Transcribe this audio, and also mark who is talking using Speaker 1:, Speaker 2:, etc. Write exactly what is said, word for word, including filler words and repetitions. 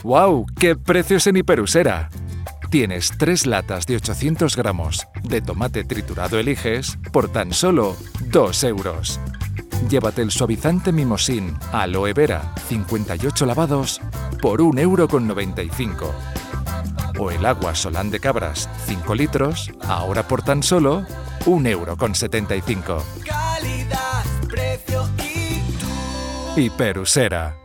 Speaker 1: ¡Guau! ¡Qué precios en Hiperusera! Tienes tres latas de ochocientos gramos de tomate triturado Eliges por tan solo dos euros. Llévate el suavizante Mimosín Aloe Vera cincuenta y ocho lavados por un euro con noventa y cinco. O el agua Solán de Cabras cinco litros, ahora por tan solo un euro con setenta y cinco.
Speaker 2: Calidad, precio y tú.
Speaker 1: Hiperusera.